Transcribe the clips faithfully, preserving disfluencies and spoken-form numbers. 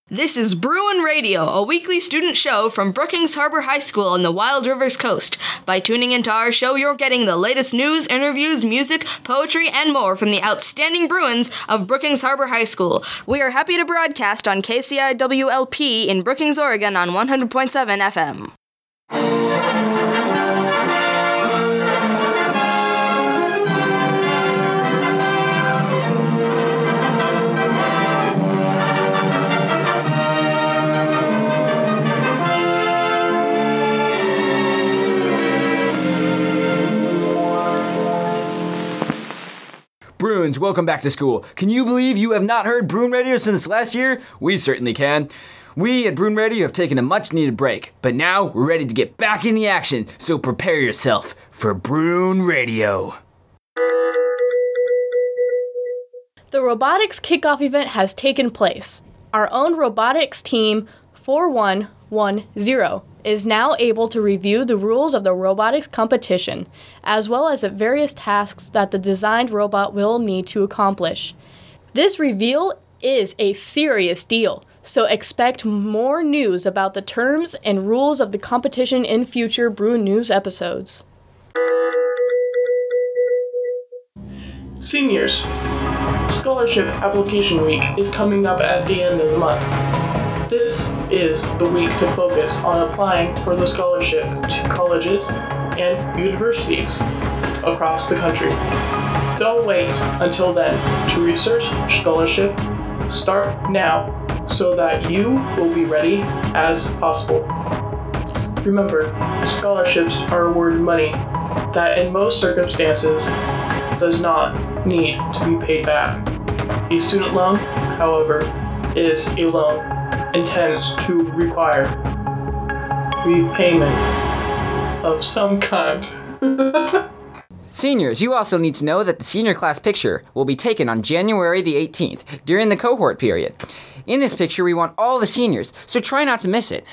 This is Bruin Radio, a weekly student show from Brookings Harbor High School on the Wild Rivers Coast. By tuning into our show, you're getting the latest news, interviews, music, poetry, and more from the outstanding Bruins of Brookings Harbor High School. We are happy to broadcast on K C I W L P in Brookings, Oregon on one hundred point seven F M. Bruins, welcome back to school. Can you believe you have not heard Bruin Radio since last year? We certainly can. We at Bruin Radio have taken a much-needed break, but now we're ready to get back in the action, so prepare yourself for Bruin Radio. The robotics kickoff event has taken place. Our own robotics team, four one one zero, is now able to review the rules of the robotics competition, as well as the various tasks that the designed robot will need to accomplish. This reveal is a serious deal, so expect more news about the terms and rules of the competition in future Bruin News episodes. Seniors, Scholarship Application Week is coming up at the end of the month. This is the week to focus on applying for the scholarship to colleges and universities across the country. Don't wait until then to research scholarship. Start now so that you will be ready as possible. Remember, scholarships are awarded money that in most circumstances does not need to be paid back. A student loan, however, is a loan and tends to require repayment of some kind. Seniors, you also need to know that the senior class picture will be taken on January the eighteenth during the cohort period. In this picture, we want all the seniors, so try not to miss it.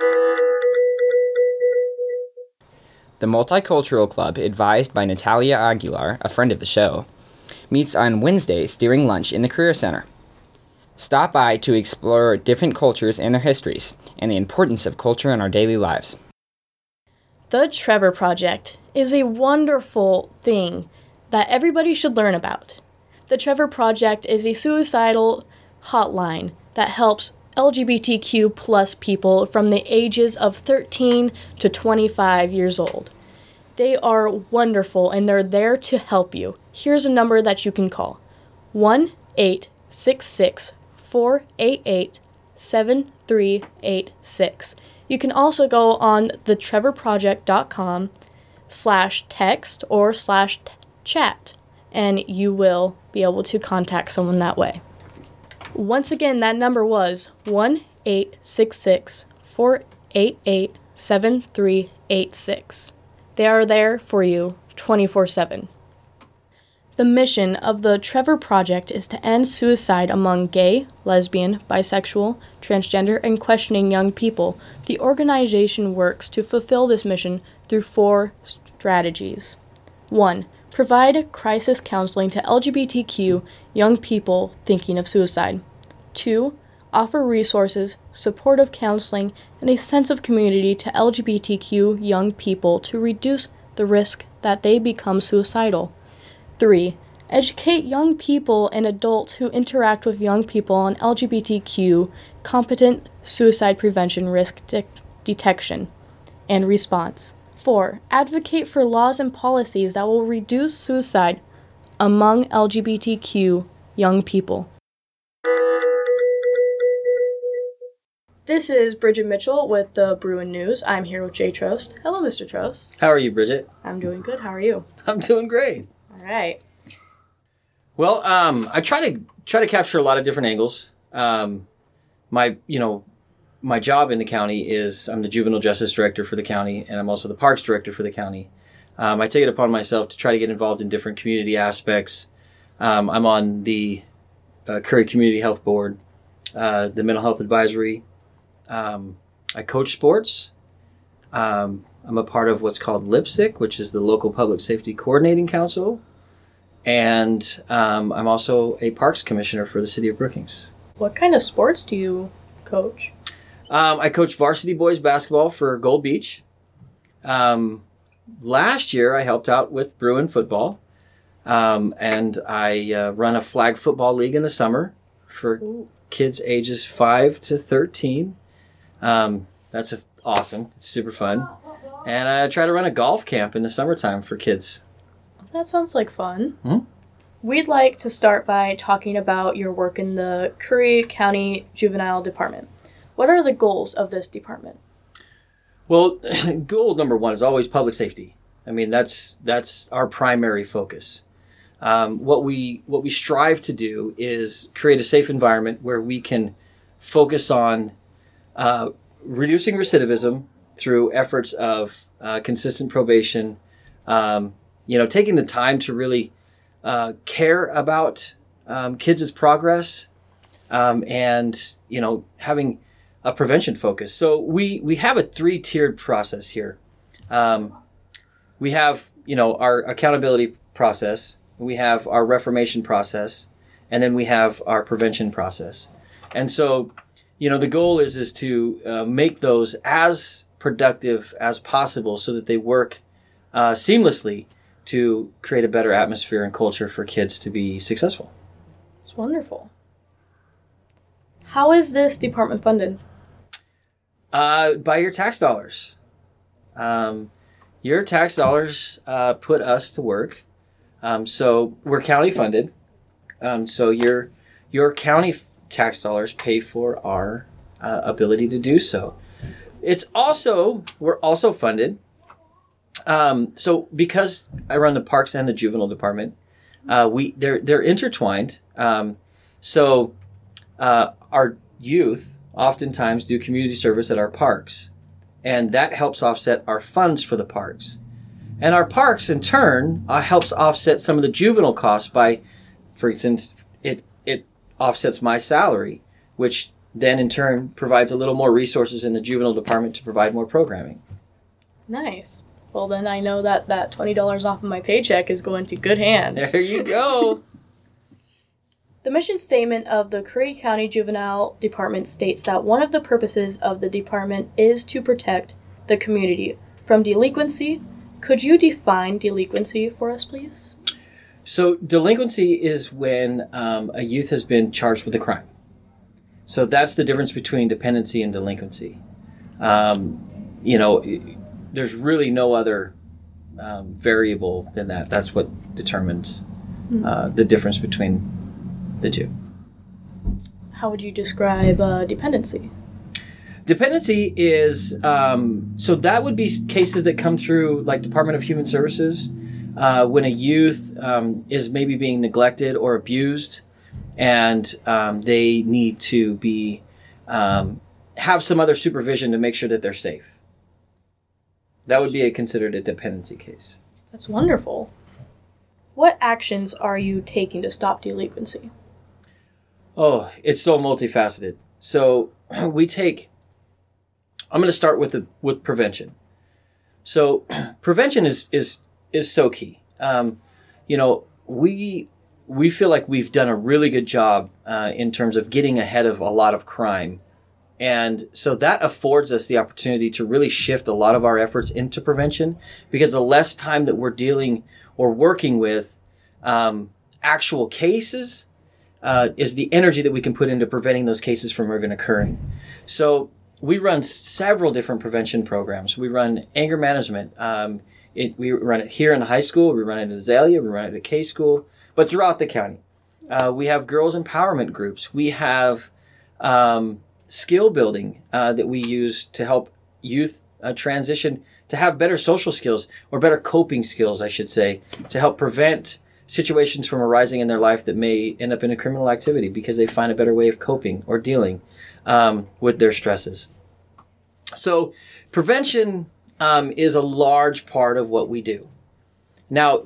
The Multicultural Club, advised by Natalia Aguilar, a friend of the show, meets on Wednesdays during lunch in the Career Center. Stop by to explore different cultures and their histories, and the importance of culture in our daily lives. The Trevor Project is a wonderful thing that everybody should learn about. The Trevor Project is a suicidal hotline that helps L G B T Q plus people from the ages of thirteen to twenty-five years old. They are wonderful and they're there to help you. Here's a number that you can call: one eight six six four eight eight seven three eight six. You can also go on the trevor project dot com slash text or slash t- chat, and you will be able to contact someone that way. Once again, that number was one eight six six four eight eight seven three eight six. They are there for you twenty-four seven. The mission of the Trevor Project is to end suicide among gay, lesbian, bisexual, transgender, and questioning young people. The organization works to fulfill this mission through four strategies. One, provide crisis counseling to L G B T Q young people thinking of suicide. Two, offer resources, supportive counseling, and a sense of community to L G B T Q young people to reduce the risk that they become suicidal. Three, educate young people and adults who interact with young people on L G B T Q competent suicide prevention risk de- detection and response. Four, advocate for laws and policies that will reduce suicide among L G B T Q young people. This is Bridget Mitchell with the Bruin News. I'm here with Jay Trost. Hello, Mister Trost. How are you, Bridget? I'm doing good. How are you? I'm doing great. All right. Well, um, I try to try to capture a lot of different angles. Um, my, you know, my job in the county is I'm the juvenile justice director for the county, and I'm also the parks director for the county. Um, I take it upon myself to try to get involved in different community aspects. Um, I'm on the uh, Curry Community Health Board, uh, the Mental Health Advisory. Um, I coach sports. Um, I'm a part of what's called LIPSIC, which is the Local Public Safety Coordinating Council. And um, I'm also a parks commissioner for the city of Brookings. What kind of sports do you coach? Um, I coach varsity boys basketball for Gold Beach. Um, last year, I helped out with Bruin football. Um, and I uh, run a flag football league in the summer for Ooh. kids ages five to thirteen. Um, that's a, awesome. It's super fun. And I try to run a golf camp in the summertime for kids. That sounds like fun. Hmm? We'd like to start by talking about your work in the Curry County Juvenile Department. What are the goals of this department? Well, goal number one is always public safety. I mean, that's that's our primary focus. Um, what we what we strive to do is create a safe environment where we can focus on uh, reducing recidivism through efforts of uh, consistent probation. Um, you know, taking the time to really uh, care about um, kids' progress, um, and you know, having a prevention focus. So we we have a three-tiered process here. Um, we have you know our accountability process, we have our reformation process, and then we have our prevention process. And so, you know, the goal is is to uh, make those as productive as possible so that they work uh, seamlessly to create a better atmosphere and culture for kids to be successful. It's wonderful. How is this department funded? Uh, by your tax dollars. Um, your tax dollars uh, put us to work. Um, so we're county funded. Um, so your your county f- tax dollars pay for our uh, ability to do so. It's also we're also funded. Um, so because I run the parks and the juvenile department, uh, we they're they're intertwined. Um, so uh, our youth oftentimes do community service at our parks, and that helps offset our funds for the parks. And our parks, in turn, uh, helps offset some of the juvenile costs by, for instance, it it offsets my salary, which then in turn provides a little more resources in the juvenile department to provide more programming. Nice. Well, then I know that that twenty dollars off of my paycheck is going to good hands. There you go. The mission statement of the Curry County Juvenile Department states that one of the purposes of the department is to protect the community from delinquency. Could you define delinquency for us, please? So delinquency is when um, a youth has been charged with a crime. So that's the difference between dependency and delinquency. Um, you know, there's really no other um, variable than that. That's what determines uh, the difference between the two. How would you describe uh, dependency? Dependency is, um, so that would be cases that come through like Department of Human Services uh, when a youth um, is maybe being neglected or abused, and um, they need to be um, have some other supervision to make sure that they're safe. That would be a, considered a dependency case. That's wonderful. What actions are you taking to stop delinquency? Oh, it's so multifaceted. So we take, I'm going to start with the with prevention. So prevention is is is so key. Um, you know, we we feel like we've done a really good job uh, in terms of getting ahead of a lot of crime. And so that affords us the opportunity to really shift a lot of our efforts into prevention, because the less time that we're dealing or working with um, actual cases uh, is the energy that we can put into preventing those cases from even occurring. So we run several different prevention programs. We run anger management. Um, it, we run it here in the high school. We run it at Azalea. We run it at K School, but throughout the county. Uh, we have girls empowerment groups. We have um, skill building uh, that we use to help youth uh, transition to have better social skills, or better coping skills, I should say, to help prevent situations from arising in their life that may end up in a criminal activity because they find a better way of coping or dealing um, with their stresses. So prevention um, is a large part of what we do. Now,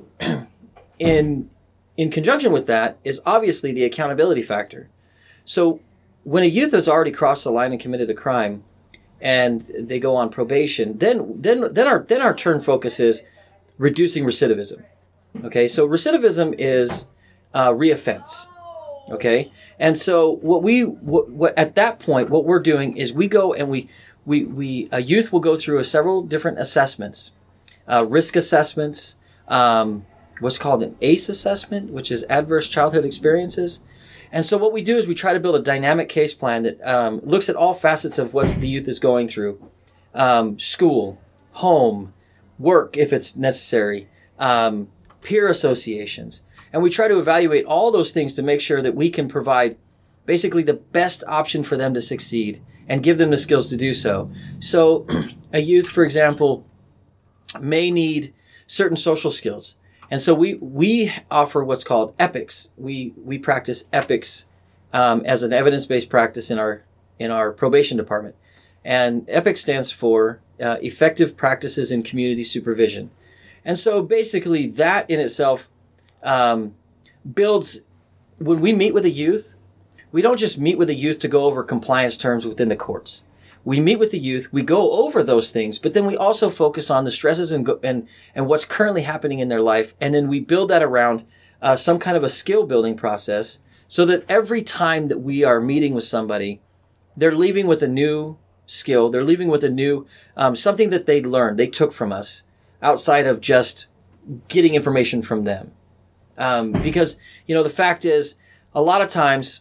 in in conjunction with that is obviously the accountability factor. So when a youth has already crossed the line and committed a crime, and they go on probation, then then then our then our turn focus is reducing recidivism. Okay, so recidivism is uh, reoffense. Okay, and so what we what, what at that point what we're doing is we go and we we we a youth will go through a several different assessments, uh, risk assessments, um, what's called an A C E assessment, which is adverse childhood experiences. And so what we do is we try to build a dynamic case plan that um, looks at all facets of what the youth is going through, um, school, home, work if it's necessary, um, peer associations. And we try to evaluate all those things to make sure that we can provide basically the best option for them to succeed and give them the skills to do so. So a youth, for example, may need certain social skills. And so we we offer what's called EPICS. We we practice EPICS um, as an evidence-based practice in our in our probation department. And EPICS stands for uh, Effective Practices in Community Supervision. And so basically that in itself Um, builds, when we meet with a youth, we don't just meet with a youth to go over compliance terms within the courts. We meet with the youth, we go over those things, but then we also focus on the stresses and go, and, and what's currently happening in their life. And then we build that around uh, some kind of a skill building process so that every time that we are meeting with somebody, they're leaving with a new skill. They're leaving with a new, um, something that they learned, they took from us outside of just getting information from them. Um, because, you know, the fact is, a lot of times,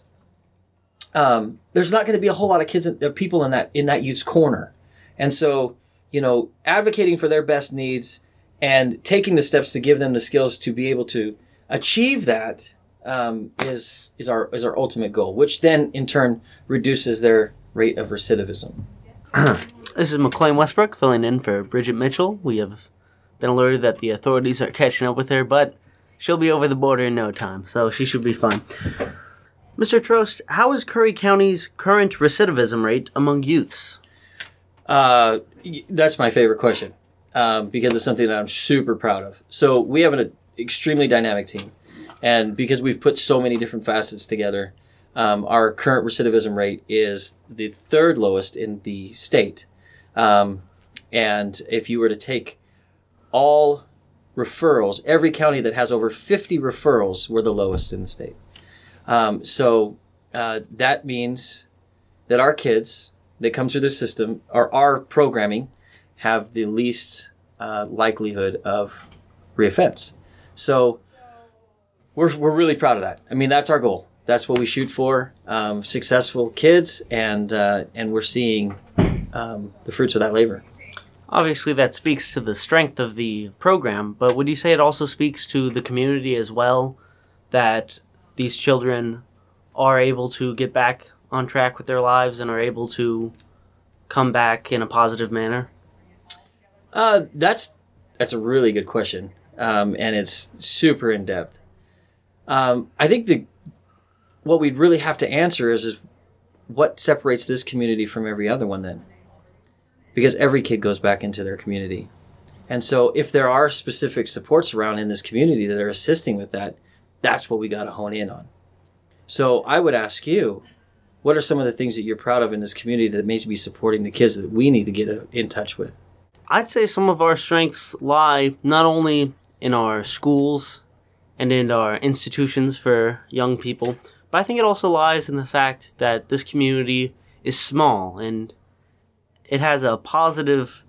um, there's not going to be a whole lot of kids, uh, people in that, in that youth's corner. And so, you know, advocating for their best needs and taking the steps to give them the skills to be able to achieve that, um, is, is our, is our ultimate goal, which then in turn reduces their rate of recidivism. This is McLean Westbrook filling in for Bridget Mitchell. We have been alerted that the authorities are catching up with her, but she'll be over the border in no time, so she should be fine. Mister Trost, how is Curry County's current recidivism rate among youths? Uh, that's my favorite question, um, because it's something that I'm super proud of. So we have an extremely dynamic team, and because we've put so many different facets together, um, our current recidivism rate is the third lowest in the state. Um, and if you were to take all referrals, every county that has over fifty referrals, we're the lowest in the state. Um, so uh, that means that our kids that come through the system, or our programming, have the least uh, likelihood of reoffense. So we're we're really proud of that. I mean, that's our goal. That's what we shoot for: um, successful kids, and uh, and we're seeing um, the fruits of that labor. Obviously, that speaks to the strength of the program, but would you say it also speaks to the community as well, that these children are able to get back on track with their lives and are able to come back in a positive manner? Uh, that's that's a really good question, um, and it's super in depth. Um, I think the what we'd really have to answer is is what separates this community from every other one then. Because every kid goes back into their community. And so if there are specific supports around in this community that are assisting with that, that's what we got to hone in on. So I would ask you, what are some of the things that you're proud of in this community that may be supporting the kids that we need to get in touch with? I'd say some of our strengths lie not only in our schools and in our institutions for young people, but I think it also lies in the fact that this community is small and it has a positive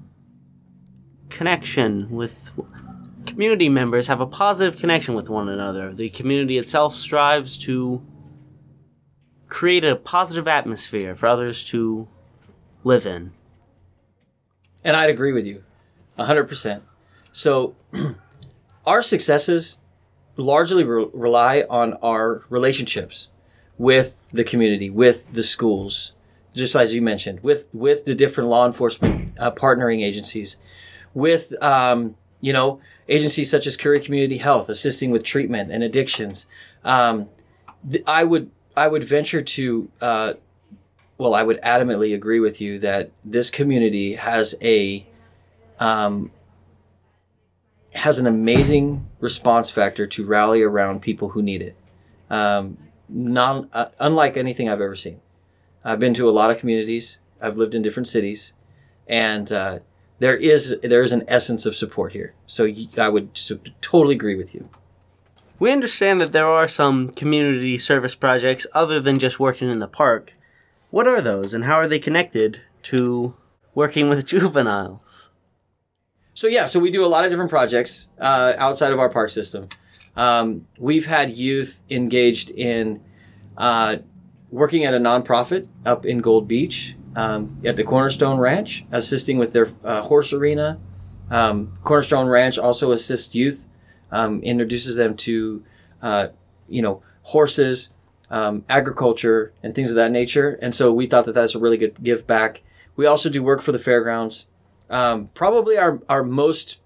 connection with community members, have a positive connection with one another. The community itself strives to create a positive atmosphere for others to live in. And I'd agree with you, one hundred percent. So our successes largely re- rely on our relationships with the community, with the schools, just as you mentioned, with, with the different law enforcement uh, partnering agencies, with, um, you know, agencies such as Curry Community Health, assisting with treatment and addictions. Um, th- I would I would venture to, uh, well, I would adamantly agree with you that this community has a um, has an amazing response factor to rally around people who need it. Um, non, uh, unlike anything I've ever seen. I've been to a lot of communities. I've lived in different cities, and uh, there is there is an essence of support here. So I would so, totally agree with you. We understand that there are some community service projects other than just working in the park. What are those, and how are they connected to working with juveniles? So yeah, so we do a lot of different projects uh, outside of our park system. Um, we've had youth engaged in uh, working at a nonprofit up in Gold Beach um, at the Cornerstone Ranch, assisting with their uh, horse arena. Um, Cornerstone Ranch also assists youth, um, introduces them to, uh, you know, horses, um, agriculture, and things of that nature. And so we thought that that's a really good give back. We also do work for the fairgrounds. Um, probably our, our most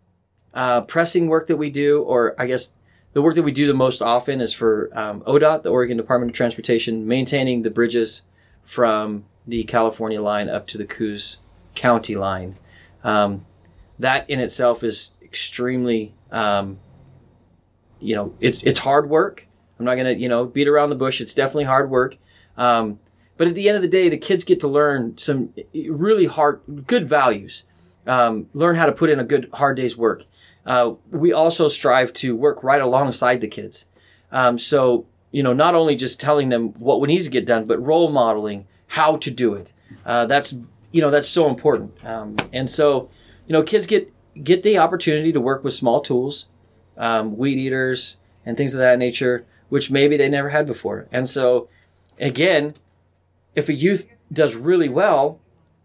uh, pressing work that we do, or I guess the work that we do the most often, is for um, O D O T, the Oregon Department of Transportation, maintaining the bridges from the California line up to the Coos County line. Um, that in itself is extremely, um, you know, it's it's hard work. I'm not going to, you know, beat around the bush. It's definitely hard work. Um, but at the end of the day, the kids get to learn some really hard, good values, um, learn how to put in a good, hard day's work. Uh, we also strive to work right alongside the kids. Um, so, you know, not only just telling them what needs to get done, but role modeling how to do it. Uh, that's, you know, that's so important. Um, and so, you know, kids get, get the opportunity to work with small tools, um, weed eaters and things of that nature, which maybe they never had before. And so, again, if a youth does really well,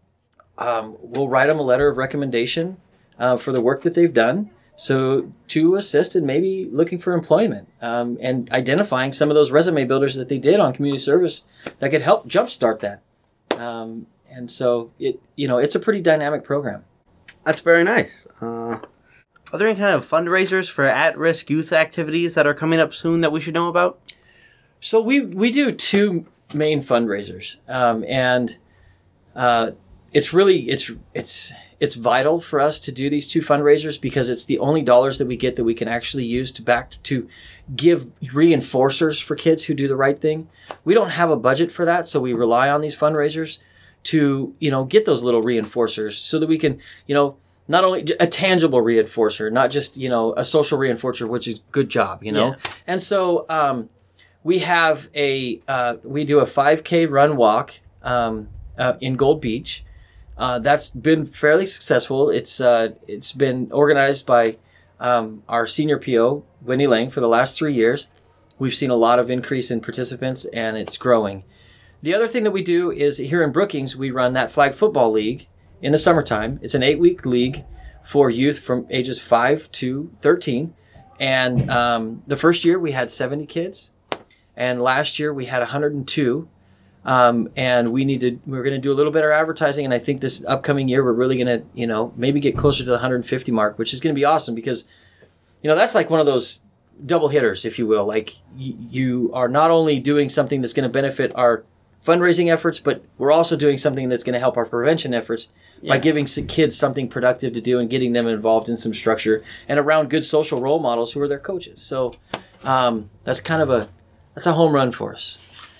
um, we'll write them a letter of recommendation uh, for the work that they've done. So to assist in maybe looking for employment um, and identifying some of those resume builders that they did on community service that could help jumpstart that. Um, and so it, you know, it's a pretty dynamic program. That's very nice. Uh, are there any kind of fundraisers for at-risk youth activities that are coming up soon that we should know about? So we, we do two main fundraisers. Um, and uh, it's really, it's, it's, it's vital for us to do these two fundraisers because it's the only dollars that we get that we can actually use to back to give reinforcers for kids who do the right thing. We don't have a budget for that, so we rely on these fundraisers to, you know, get those little reinforcers so that we can, you know, not only a tangible reinforcer, not just, you know, a social reinforcer, which is good job, you know? Yeah. And so, um, we have a, uh, we do a five K run walk, um, uh, in Gold Beach. Uh, that's been fairly successful. It's, uh, it's been organized by, um, our senior P O, Wendy Lang, for the last three years. We've seen a lot of increase in participants and it's growing. The other thing that we do is here in Brookings, we run that flag football league in the summertime. It's an eight-week league for youth from ages five to thirteen. And um, the first year we had seventy kids. And last year we had one hundred two. Um, and we need to, we're going to do a little better advertising. And I think this upcoming year, we're really going to, you know, maybe get closer to the one hundred fifty mark, which is going to be awesome because, you know, that's like one of those double hitters, if you will. Like y- you are not only doing something that's going to benefit our fundraising efforts, but we're also doing something that's going to help our prevention efforts yeah. by giving some kids something productive to do and getting them involved in some structure and around good social role models who are their coaches. So um, that's kind of a, that's a home run for us.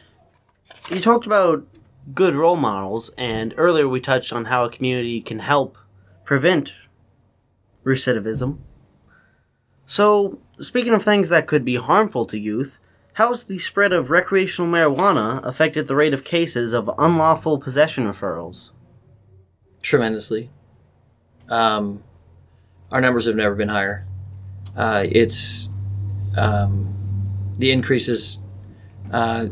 You talked about good role models, and earlier we touched on how a community can help prevent recidivism. So, speaking of things that could be harmful to youth, how has the spread of recreational marijuana affected the rate of cases of unlawful possession referrals? Tremendously. Um, our numbers have never been higher. Uh, it's um, the increases uh,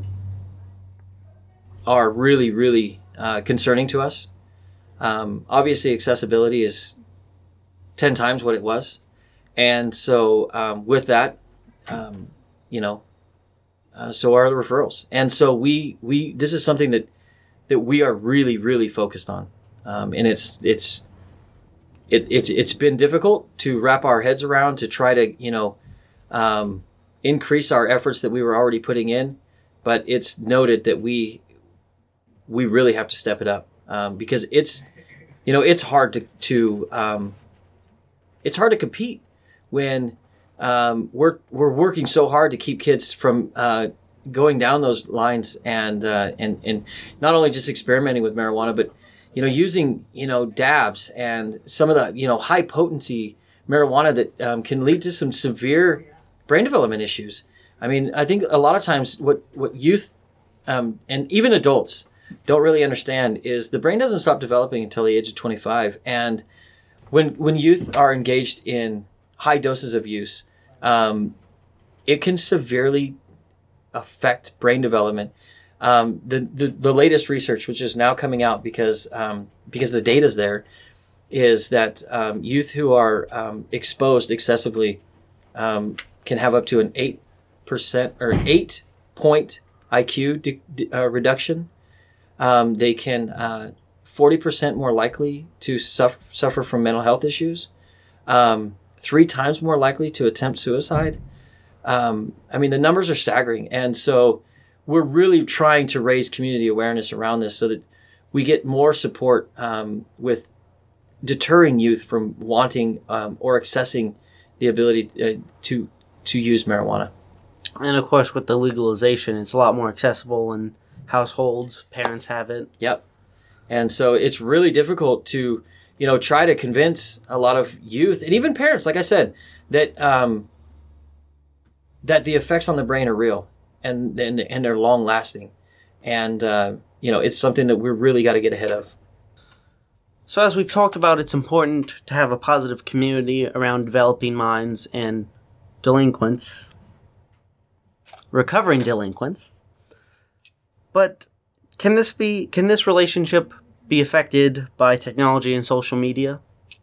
are really, really uh, concerning to us. Um, obviously, accessibility is ten times what it was. And so um, with that, um, you know, uh, so are the referrals. And so we, we, this is something that, that we are really, really focused on. Um, and it's, it's, it, it's, it's been difficult to wrap our heads around to try to, you know, um, increase our efforts that we were already putting in, but it's noted that we, we really have to step it up, um, because it's, you know, it's hard to, to, um, it's hard to compete when um, we're we're working so hard to keep kids from uh, going down those lines and uh, and and not only just experimenting with marijuana, but you know using you know dabs and some of the you know high potency marijuana that um, can lead to some severe brain development issues. I mean, I think a lot of times what, what youth um, and even adults don't really understand is the brain doesn't stop developing until the age of twenty-five. And when when youth are engaged in high doses of use, um, it can severely affect brain development. Um, the, the the latest research, which is now coming out because um, because the data's there, is that um, youth who are um, exposed excessively um, can have up to an eight percent or eight point I Q de- de- uh, reduction. Um, they can uh, forty percent more likely to suffer suffer from mental health issues. Um, three times more likely to attempt suicide. Um, I mean, the numbers are staggering, and so we're really trying to raise community awareness around this so that we get more support um, with deterring youth from wanting um, or accessing the ability uh, to to use marijuana. And of course, with the legalization, it's a lot more accessible in households. Parents have it. Yep. And so it's really difficult to, you know, try to convince a lot of youth and even parents, like I said, that um, that the effects on the brain are real and and, and they're long lasting. And, uh, you know, it's something that we're really got to get ahead of. So as we've talked about, it's important to have a positive community around developing minds and delinquents, recovering delinquents. But can this be, can this relationship be affected by technology and social media?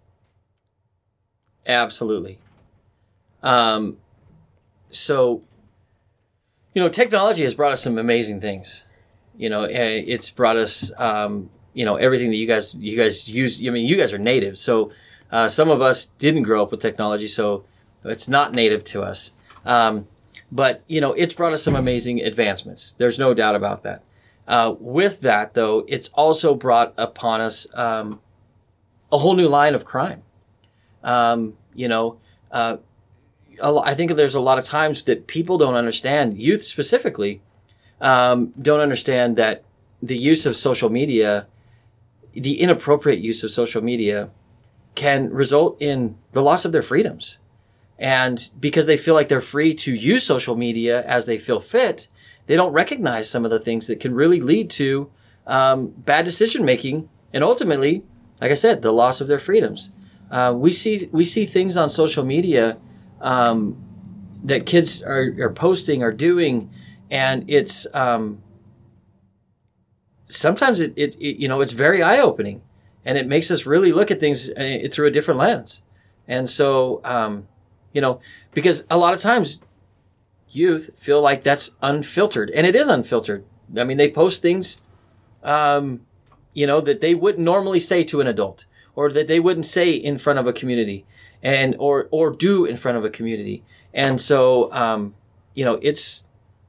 Absolutely. Um, so, you know, technology has brought us some amazing things. You know, it's brought us, um, you know, everything that you guys, you guys use. I mean, you guys are native. So uh, some of us didn't grow up with technology, so it's not native to us. Um, but, you know, it's brought us some amazing advancements. There's no doubt about that. Uh, with that, though, it's also brought upon us um, a whole new line of crime. Um, you know, uh, I think there's a lot of times that people don't understand, youth specifically, um, don't understand that the use of social media, the inappropriate use of social media, can result in the loss of their freedoms. And because they feel like they're free to use social media as they feel fit, they don't recognize some of the things that can really lead to um, bad decision making, and ultimately, like I said, the loss of their freedoms. Uh, we see we see things on social media um, that kids are, are posting or doing, and it's um, sometimes it, it, it you know it's very eye opening, and it makes us really look at things uh, through a different lens. And so, um, you know, because a lot of times youth feel like that's unfiltered, and it is unfiltered. I mean, they post things, um, you know, that they wouldn't normally say to an adult, or that they wouldn't say in front of a community, and or or do in front of a community. And so, um, you know, it's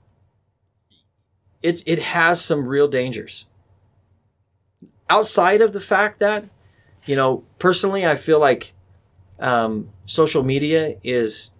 it's it has some real dangers. Outside of the fact that, you know, personally, I feel like um, social media is.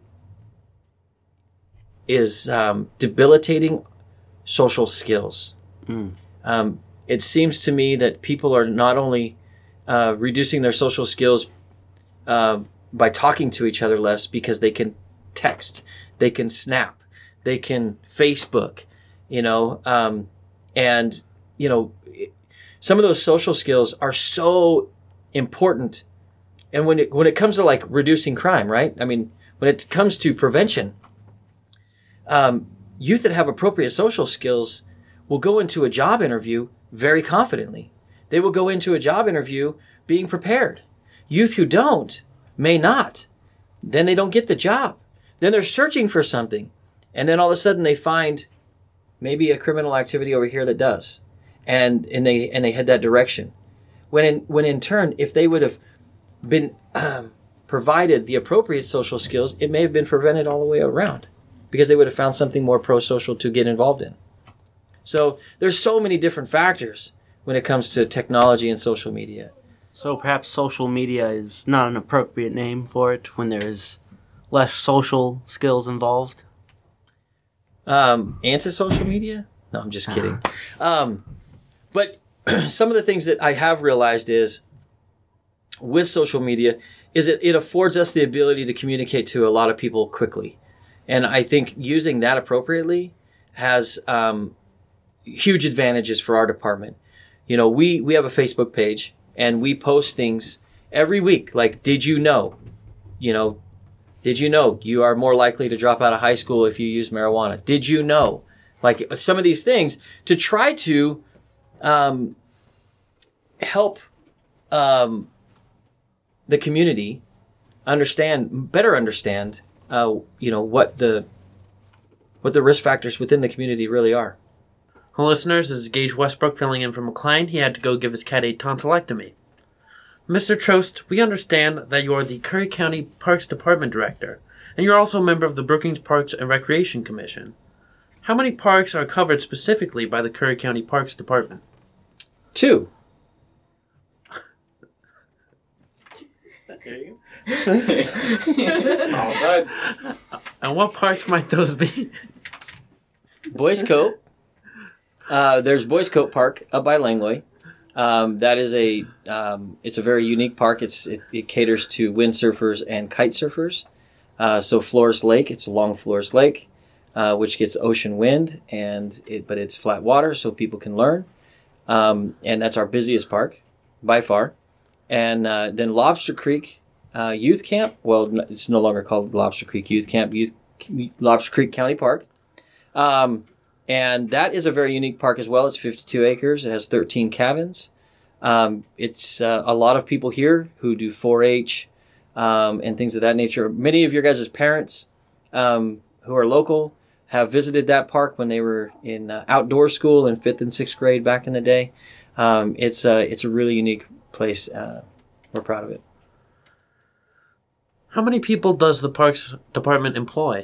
is um, debilitating social skills. Mm. Um, it seems to me that people are not only uh, reducing their social skills uh, by talking to each other less because they can text, they can snap, they can Facebook, you know, um, and, you know, some of those social skills are so important. And when it, when it comes to like reducing crime, right? I mean, when it comes to prevention, Um, youth that have appropriate social skills will go into a job interview very confidently. They will go into a job interview being prepared. Youth who don't may not. Then they don't get the job. Then they're searching for something. And then all of a sudden they find maybe a criminal activity over here that does. And and they and they head that direction. When in, when in turn, if they would have been um, provided the appropriate social skills, it may have been prevented all the way around, because they would have found something more pro-social to get involved in. So there's so many different factors when it comes to technology and social media. So perhaps social media is not an appropriate name for it when there's less social skills involved? Um, anti-social media? No, I'm just kidding. Um, but some of the things that I have realized is with social media is it, it affords us the ability to communicate to a lot of people quickly. And I think using that appropriately has um, huge advantages for our department. You know, we, we have a Facebook page and we post things every week. Like, did you know, you know, did you know you are more likely to drop out of high school if you use marijuana? Did you know? Like some of these things to try to um, help um, the community understand, better understand, uh, you know, what the what the risk factors within the community really are. Well, listeners, this is Gage Westbrook filling in for McLean. He had to go give his cat a tonsillectomy. Mister Trost, we understand that you are the Curry County Parks Department Director, and you're also a member of the Brookings Parks and Recreation Commission. How many parks are covered specifically by the Curry County Parks Department? Two. And what parks might those be? Boys Coat. Uh, there's Boys Coat Park up by Langley. Um, that is a um, it's a very unique park. It's it, it caters to windsurfers and kite surfers. Uh, so Flores Lake, it's along Flores Lake, uh, which gets ocean wind, and it, but it's flat water, so people can learn. Um, and that's our busiest park by far. And uh, then Lobster Creek uh, Youth Camp. Well, it's no longer called Lobster Creek Youth Camp. Youth Lobster Creek County Park. Um, And that is a very unique park as well. It's fifty-two acres. It has thirteen cabins. Um, it's uh, a lot of people here who do four H um, and things of that nature. Many of your guys' parents um, who are local have visited that park when they were in uh, outdoor school in fifth and sixth grade back in the day. Um, it's, uh, it's a really unique place. Uh, we're proud of it. How many people does the Parks Department employ?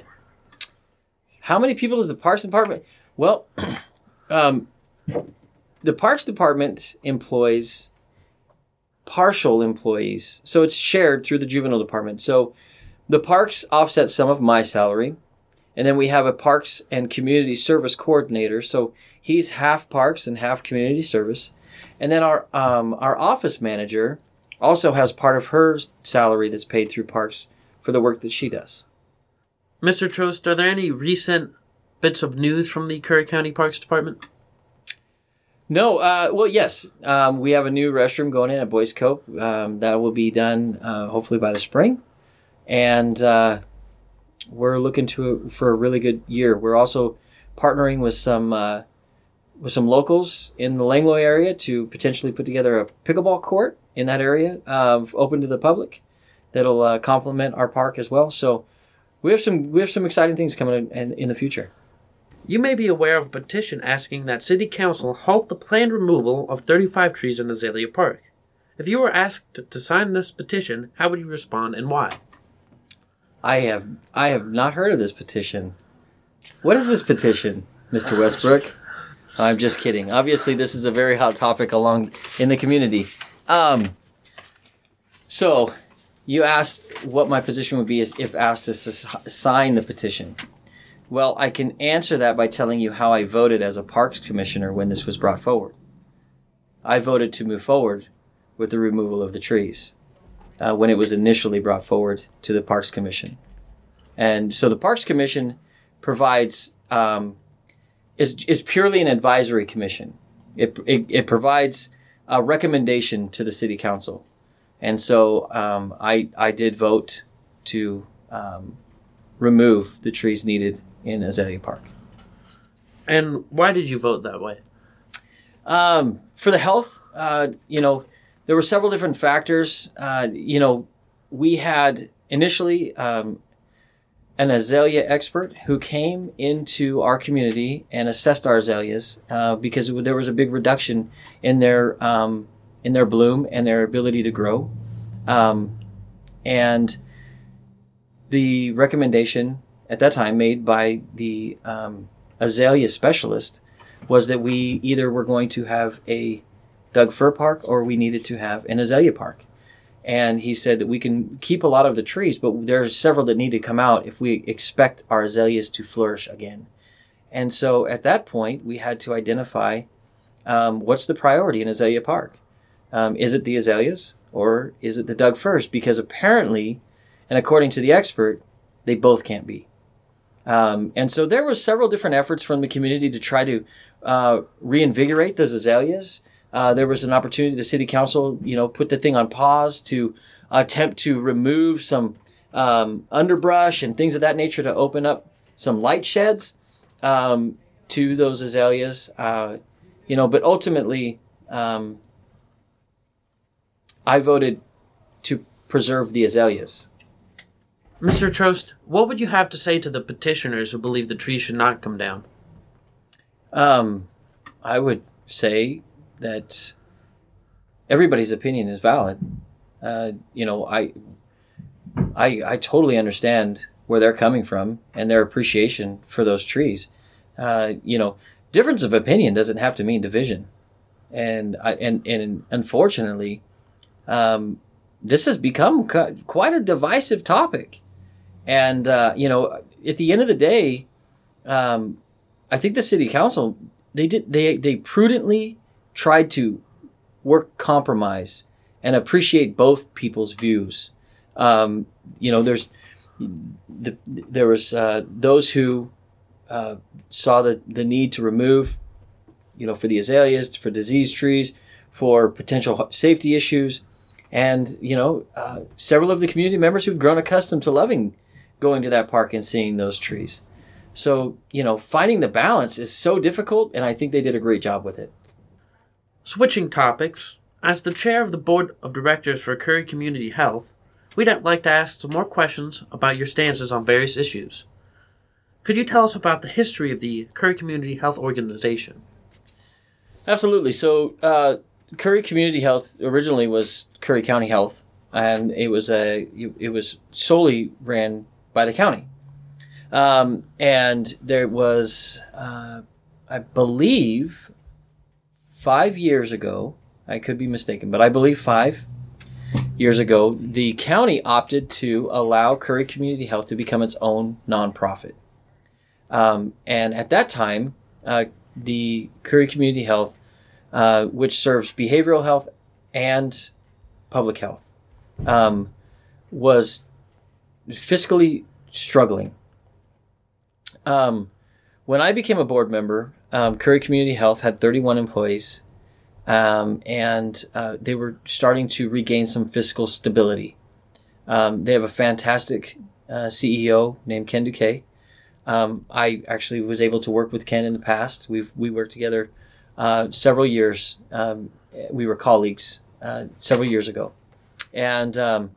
How many people does the Parks Department... Well, um, the Parks Department employs partial employees, so it's shared through the Juvenile Department. So the parks offset some of my salary, and then we have a Parks and Community Service Coordinator, so he's half parks and half community service. And then our um, our office manager also has part of her salary that's paid through parks for the work that she does. Mister Trost, are there any recent bits of news from the Curry County Parks Department? No, uh, well, yes. Um, we have a new restroom going in at Boys Cove. Um, that will be done uh, hopefully by the spring. And uh, we're looking to for a really good year. We're also partnering with some uh, with some locals in the Langlois area to potentially put together a pickleball court in that area, uh, open to the public. That'll uh, complement our park as well. So we have some we have some exciting things coming in, in, in the future. You may be aware of a petition asking that City Council halt the planned removal of thirty-five trees in Azalea Park. If you were asked to sign this petition, how would you respond and why? I have I have not heard of this petition. What is this petition, Mister Westbrook? I'm just kidding. Obviously, this is a very hot topic along in the community. Um, so, you asked what my position would be if asked to s- sign the petition. Well, I can answer that by telling you how I voted as a Parks Commissioner when this was brought forward. I voted to move forward with the removal of the trees uh, when it was initially brought forward to the Parks Commission. And so the Parks Commission provides, um, is, is purely an advisory commission. It, it, it provides a recommendation to the City Council. And so um, I, I did vote to um, remove the trees needed in Azalea Park. And why did you vote that way? Um, for the health, uh, you know, there were several different factors. Uh, you know, we had initially um, an azalea expert who came into our community and assessed our azaleas uh, because there was a big reduction in their um, in their bloom and their ability to grow. Um, and the recommendation at that time made by the um, azalea specialist was that we either were going to have a Doug Fir Park or we needed to have an azalea park. And he said that we can keep a lot of the trees, but there's several that need to come out if we expect our azaleas to flourish again. And so at that point, we had to identify um, what's the priority in Azalea Park. Um, is it the azaleas or is it the Doug Firs? Because apparently, and according to the expert, they both can't be. Um, and so there were several different efforts from the community to try to uh, reinvigorate those azaleas. Uh, there was an opportunity, the city council, you know, put the thing on pause to attempt to remove some um, underbrush and things of that nature to open up some light sheds um, to those azaleas. Uh, you know, but ultimately, um, I voted to preserve the azaleas. Mister Trost, what would you have to say to the petitioners who believe the trees should not come down? Um, I would say that everybody's opinion is valid. Uh, you know, I, I, I totally understand where they're coming from and their appreciation for those trees. Uh, you know, difference of opinion doesn't have to mean division, and I, and and unfortunately, um, this has become cu- quite a divisive topic. And uh, you know, at the end of the day, um, I think the city council they did they they prudently tried to work compromise and appreciate both people's views. Um, you know, there's the, there was uh, those who uh, saw the, the need to remove, you know, for the azaleas, for diseased trees, for potential safety issues, and you know, uh, several of the community members who've grown accustomed to loving going to that park and seeing those trees. So, you know, finding the balance is so difficult, and I think they did a great job with it. Switching topics, as the chair of the board of directors for Curry Community Health, we'd like to ask some more questions about your stances on various issues. Could you tell us about the history of the Curry Community Health Organization? Absolutely. So, uh, Curry Community Health originally was Curry County Health, and it was a it was solely ran by the county. Um, and there was, uh, I believe, five years ago, I could be mistaken, but I believe five years ago, the county opted to allow Curry Community Health to become its own nonprofit. Um, and at that time, uh, the Curry Community Health, uh, which serves behavioral health and public health, um, was fiscally struggling. Um, when I became a board member, um, Curry Community Health had thirty-one employees, um, and uh, they were starting to regain some fiscal stability. Um, they have a fantastic uh, C E O named Ken Duque. Um, I actually was able to work with Ken in the past. We've we worked together uh, several years. Um, we were colleagues uh, several years ago, and um,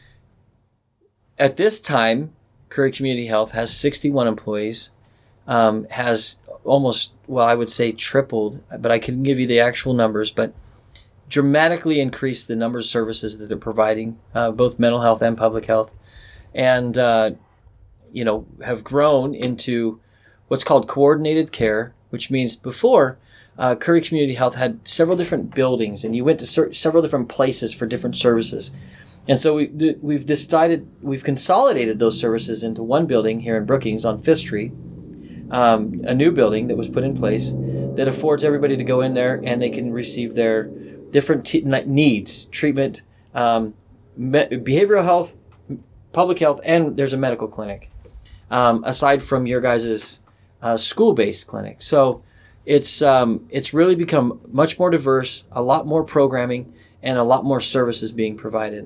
at this time, Curry Community Health has sixty-one employees, um, has almost, well, I would say tripled, but I couldn't give you the actual numbers, but dramatically increased the number of services that they're providing, uh, both mental health and public health, and, uh, you know, have grown into what's called coordinated care, which means before, uh, Curry Community Health had several different buildings, and you went to ser- several different places for different services. And so we, we've decided, we've consolidated those services into one building here in Brookings on Fifth Street, um, a new building that was put in place that affords everybody to go in there and they can receive their different t- needs, treatment, um, me- behavioral health, public health, and there's a medical clinic, um, aside from your guys' uh, school-based clinic. So it's um, it's really become much more diverse, a lot more programming, and a lot more services being provided.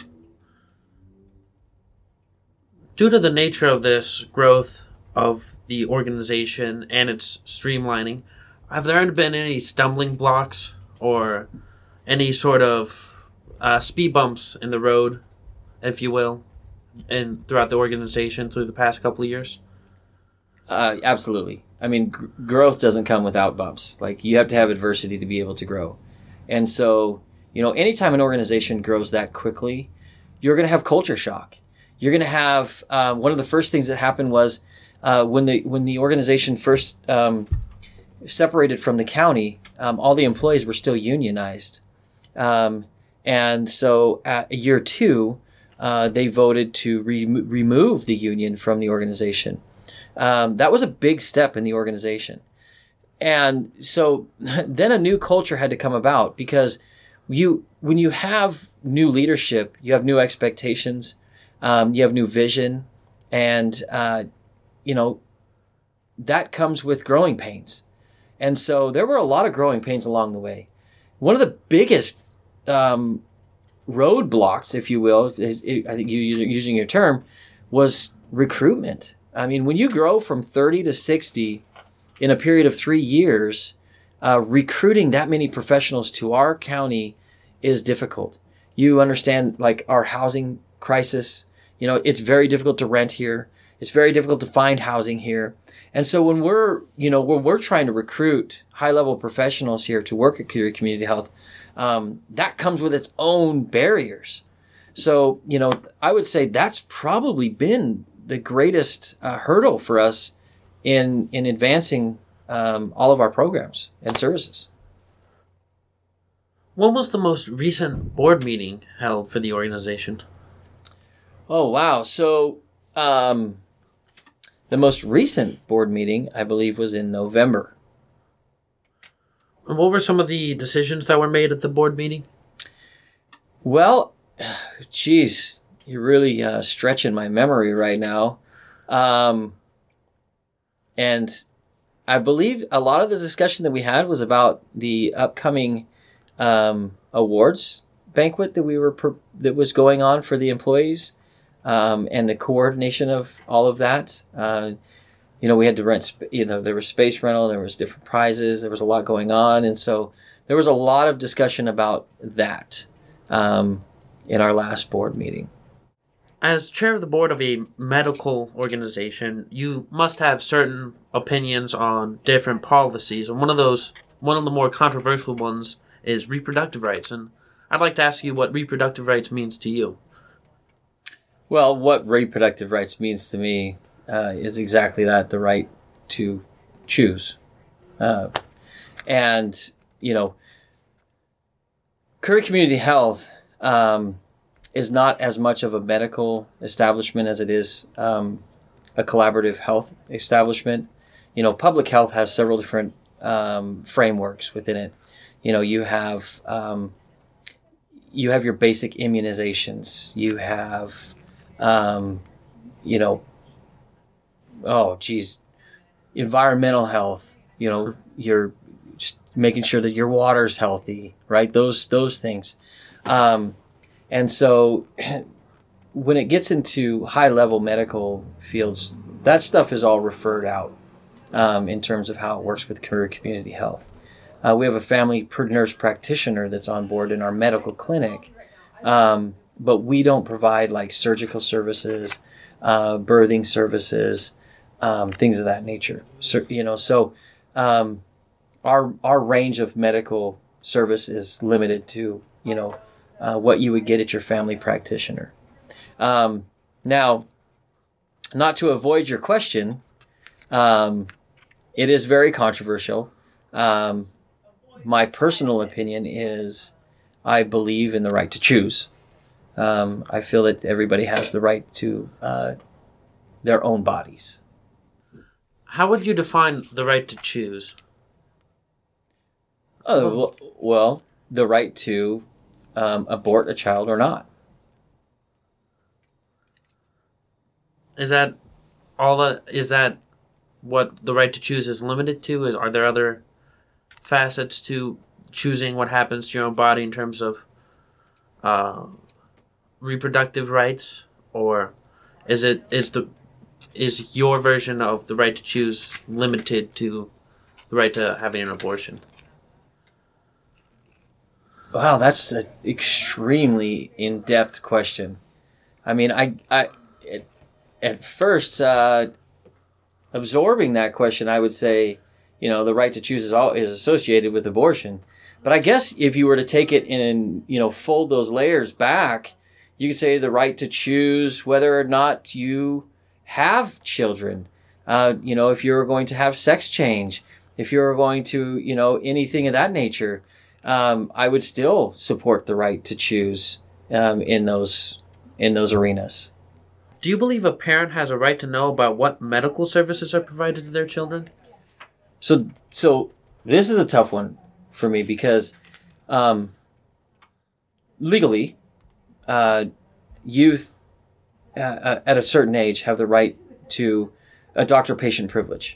Due to the nature of this growth of the organization and its streamlining, have there been any stumbling blocks or any sort of uh, speed bumps in the road, if you will, and throughout the organization through the past couple of years? Uh, absolutely. I mean, g- growth doesn't come without bumps. Like, you have to have adversity to be able to grow. And so, you know, anytime an organization grows that quickly, you're going to have culture shock. You're going to have uh, one of the first things that happened was uh, when the when the organization first um, separated from the county, um, all the employees were still unionized, um, and so at year two, uh, they voted to re- remove the union from the organization. Um, that was a big step in the organization, and so then a new culture had to come about because you when you have new leadership, you have new expectations. Um, you have new vision, and uh, you know that comes with growing pains. And so there were a lot of growing pains along the way. One of the biggest um, roadblocks, if you will, is, I think you using your term, was recruitment. I mean, when you grow from thirty to sixty in a period of three years, uh, recruiting that many professionals to our county is difficult. You understand, like, our housing crisis. You know, it's very difficult to rent here. It's very difficult to find housing here. And so when we're, you know, when we're trying to recruit high-level professionals here to work at Curia Community Health, um, that comes with its own barriers. So, you know, I would say that's probably been the greatest uh, hurdle for us in in advancing um, all of our programs and services. When was the most recent board meeting held for the organization? Oh, wow. So um, the most recent board meeting, I believe, was in November. And what were some of the decisions that were made at the board meeting? Well, geez, you're really uh, stretching my memory right now. Um, and I believe a lot of the discussion that we had was about the upcoming um, awards banquet that we were per- that was going on for the employees, um, and the coordination of all of that. Uh, you know, we had to rent. Sp- you know, there was space rental. There was different prizes. There was a lot going on, and so there was a lot of discussion about that um, in our last board meeting. As chair of the board of a medical organization, you must have certain opinions on different policies, and one of those, one of the more controversial ones, is reproductive rights. And I'd like to ask you what reproductive rights means to you. Well, what reproductive rights means to me uh, is exactly that, the right to choose. Uh, and, you know, Curia Community Health um, is not as much of a medical establishment as it is um, a collaborative health establishment. You know, public health has several different um, frameworks within it. You know, you have um, you have your basic immunizations. You have, um, you know, oh, geez, environmental health. You know, you're just making sure that your water's healthy, right? Those those things. Um, and so when it gets into high-level medical fields, that stuff is all referred out um, in terms of how it works with Curia Community Health. Uh, we have a family nurse practitioner that's on board in our medical clinic, um, but we don't provide like surgical services, uh, birthing services, um, things of that nature. So, you know, so um, our our range of medical service is limited to, you know, uh, what you would get at your family practitioner. Um, now, not to avoid your question, um, it is very controversial. Um, My personal opinion is I believe in the right to choose. Um, I feel that everybody has the right to uh, their own bodies. How would you define the right to choose? Oh, well, the right to um, abort a child or not. Is that all the, is that what the right to choose is limited to? Is Are there other facets to choosing what happens to your own body in terms of uh, reproductive rights, or is it is the is your version of the right to choose limited to the right to having an abortion? Wow, that's an extremely in-depth question. I mean, I I it, at first uh, absorbing that question, I would say, you know, the right to choose is all is associated with abortion. But I guess if you were to take it and, you know, fold those layers back, you could say the right to choose whether or not you have children. Uh, you know, if you're going to have sex change, if you're going to, you know, anything of that nature, um, I would still support the right to choose um, in those in those arenas. Do you believe a parent has a right to know about what medical services are provided to their children? So, so this is a tough one for me because um, legally, uh, youth uh, at a certain age have the right to a doctor-patient privilege.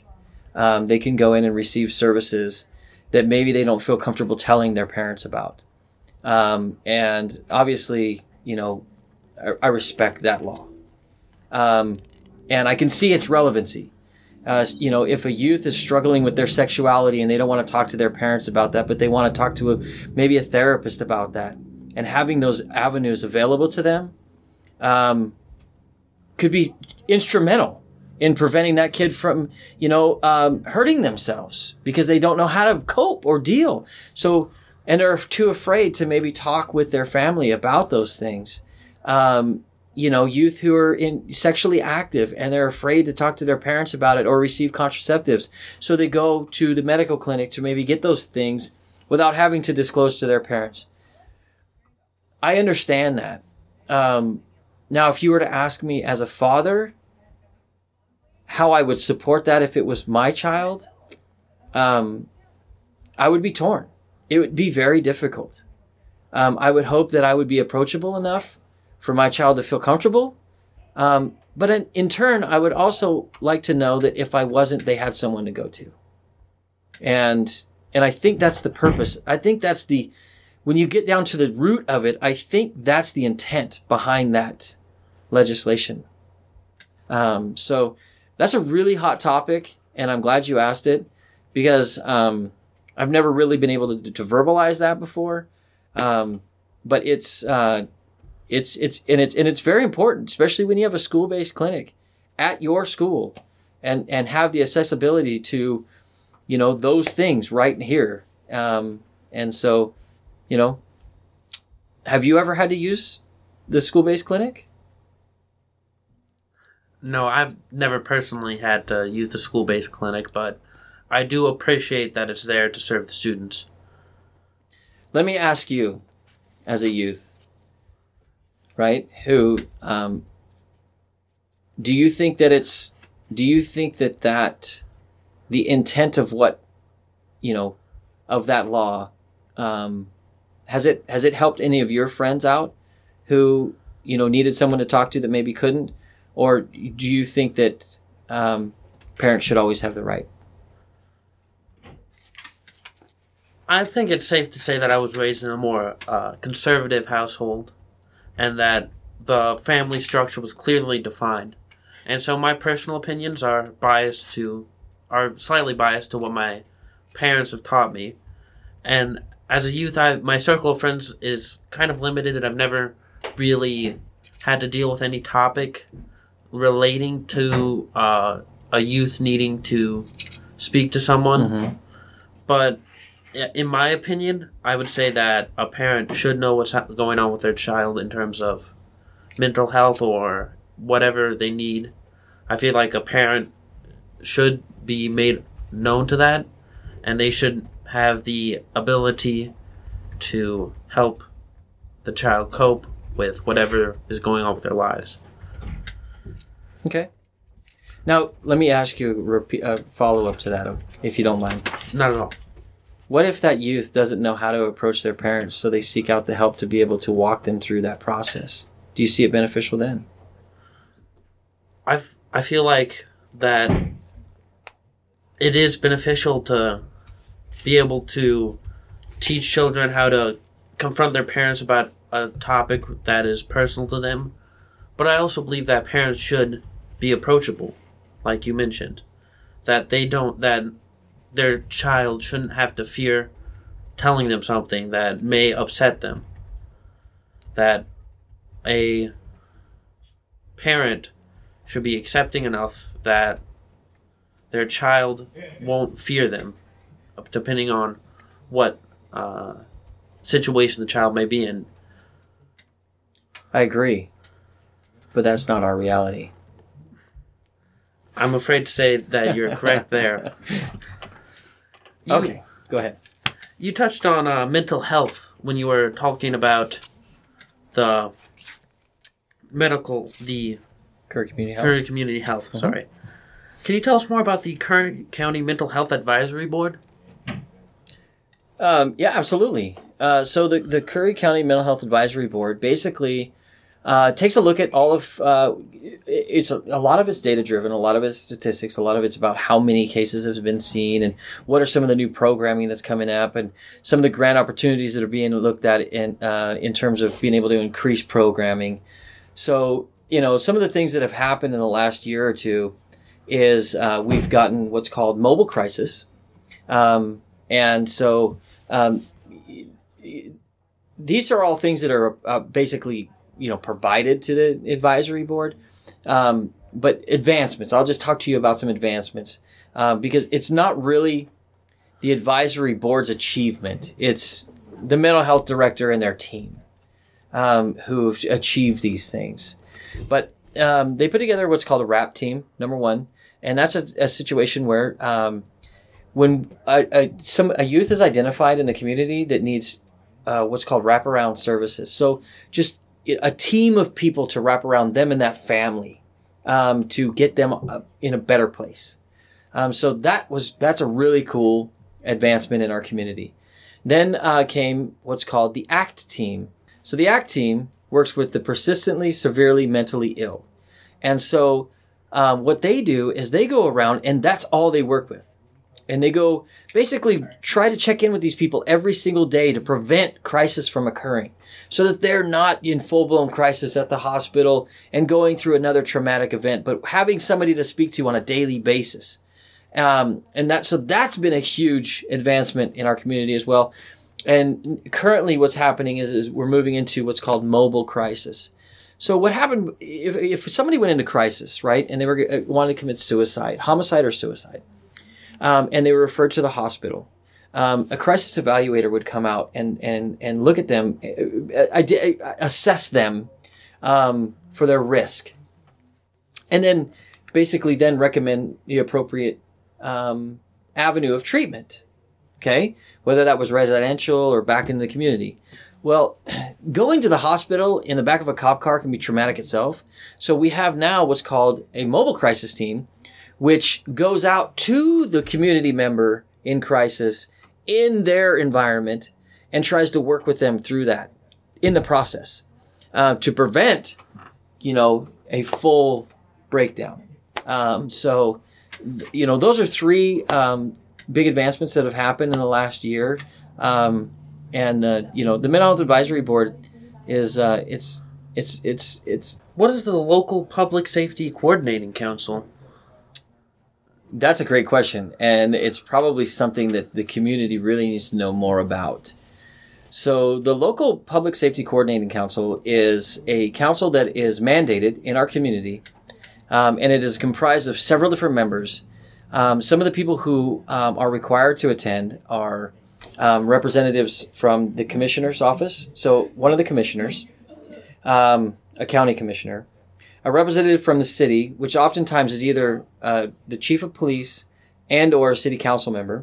Um, they can go in and receive services that maybe they don't feel comfortable telling their parents about. Um, and obviously, you know, I, I respect that law. Um, and I can see its relevancy. Uh, you know, if a youth is struggling with their sexuality and they don't want to talk to their parents about that, but they want to talk to a, maybe a therapist about that, and having those avenues available to them um, could be instrumental in preventing that kid from, you know, um, hurting themselves because they don't know how to cope or deal. So, and are too afraid to maybe talk with their family about those things. Um, you know, youth who are in sexually active and they're afraid to talk to their parents about it or receive contraceptives. So they go to the medical clinic to maybe get those things without having to disclose to their parents. I understand that. Um, now, if you were to ask me as a father how I would support that if it was my child, um, I would be torn. It would be very difficult. Um, I would hope that I would be approachable enough for my child to feel comfortable. Um, but in, in turn, I would also like to know that if I wasn't, they had someone to go to. And and I think that's the purpose. I think that's the, when you get down to the root of it, I think that's the intent behind that legislation. Um, so that's a really hot topic, and I'm glad you asked it because um, I've never really been able to, to verbalize that before. Um, but it's... Uh, It's it's and it's and it's very important, especially when you have a school-based clinic at your school, and and have the accessibility to, you know, those things right here. Um, and so, you know, have you ever had to use the school-based clinic? No, I've never personally had to use the school-based clinic, but I do appreciate that it's there to serve the students. Let me ask you, as a youth, right? Who, um, do you think that it's, do you think that that, the intent of what, you know, of that law, um, has it, has it helped any of your friends out who, you know, needed someone to talk to that maybe couldn't? Or do you think that, um, parents should always have the right? I think it's safe to say that I was raised in a more uh, conservative household, and that the family structure was clearly defined. And so my personal opinions are biased to, are slightly biased to what my parents have taught me. And as a youth, I, my circle of friends is kind of limited, and I've never really had to deal with any topic relating to uh, a youth needing to speak to someone. Mm-hmm. But in my opinion, I would say that a parent should know what's ha- going on with their child in terms of mental health or whatever they need. I feel like a parent should be made known to that, and they should have the ability to help the child cope with whatever is going on with their lives. Okay. Now, let me ask you a repeat, uh, follow-up to that, if you don't mind. Not at all. What if that youth doesn't know how to approach their parents, so they seek out the help to be able to walk them through that process? Do you see it beneficial then? I, f- I feel like that it is beneficial to be able to teach children how to confront their parents about a topic that is personal to them. But I also believe that parents should be approachable, like you mentioned. That they don't, that their child shouldn't have to fear telling them something that may upset them. That a parent should be accepting enough that their child won't fear them, depending on what uh, situation the child may be in. I agree, but that's not our reality. I'm afraid to say that you're correct there. You, okay, go ahead. You touched on uh, mental health when you were talking about the medical, the Curry Community Health. Curry Community Health, mm-hmm. Sorry. Can you tell us more about the Curry County Mental Health Advisory Board? Um, yeah, absolutely. Uh, so the, the Curry County Mental Health Advisory Board basically uh, takes a look at all of uh, it's a, a lot of it's data driven, a lot of it's statistics, a lot of it's about how many cases have been seen and what are some of the new programming that's coming up and some of the grant opportunities that are being looked at in uh, in terms of being able to increase programming. So, you know, some of the things that have happened in the last year or two is uh, we've gotten what's called mobile crisis. Um, and so um, these are all things that are uh, basically, you know, provided to the advisory board. Um, but advancements, I'll just talk to you about some advancements uh, because it's not really the advisory board's achievement. It's the mental health director and their team um, who've achieved these things. But um, they put together what's called a RAP team, number one. And that's a, a situation where um, when a, a, some, a youth is identified in the community that needs uh, what's called wraparound services. So just a team of people to wrap around them and that family um, to get them in a better place. Um, so that was that's a really cool advancement in our community. Then uh, came what's called the ACT team. So the ACT team works with the persistently severely mentally ill. And so um, what they do is they go around and that's all they work with. And they go basically try to check in with these people every single day to prevent crisis from occurring so that they're not in full-blown crisis at the hospital and going through another traumatic event, but having somebody to speak to on a daily basis. Um, and that, so that's been a huge advancement in our community as well. And currently what's happening is, is we're moving into what's called mobile crisis. So what happened if, if somebody went into crisis, right, and they were uh, wanted to commit suicide, homicide or suicide, um, and they were referred to the hospital, um, a crisis evaluator would come out and and and look at them, uh, uh, assess them um, for their risk, and then basically then recommend the appropriate um, avenue of treatment. Okay, whether that was residential or back in the community. Well, going to the hospital in the back of a cop car can be traumatic itself. So we have now what's called a mobile crisis team, which goes out to the community member in crisis in their environment and tries to work with them through that in the process uh, to prevent, you know, a full breakdown. Um, so, you know, those are three um, big advancements that have happened in the last year. Um, And uh, you know, the Mental Health Advisory Board is uh, it's it's it's it's. What is the local Public Safety Coordinating Council? That's a great question, and it's probably something that the community really needs to know more about. So, the local Public Safety Coordinating Council is a council that is mandated in our community, um, and it is comprised of several different members. Um, some of the people who um, are required to attend are Um, representatives from the commissioner's office. So one of the commissioners, um, a county commissioner, a representative from the city, which oftentimes is either uh, the chief of police and or a city council member.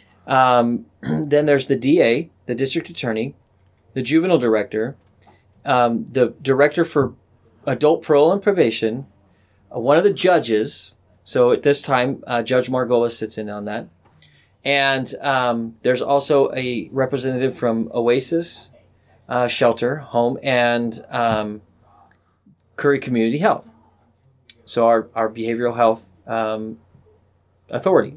Um, then there's the D A, the district attorney, the juvenile director, um, the director for adult parole and probation, uh, one of the judges. So at this time, uh, Judge Margolis sits in on that. And um, there's also a representative from Oasis uh, Shelter Home and um, Curry Community Health. So our, our behavioral health um, authority.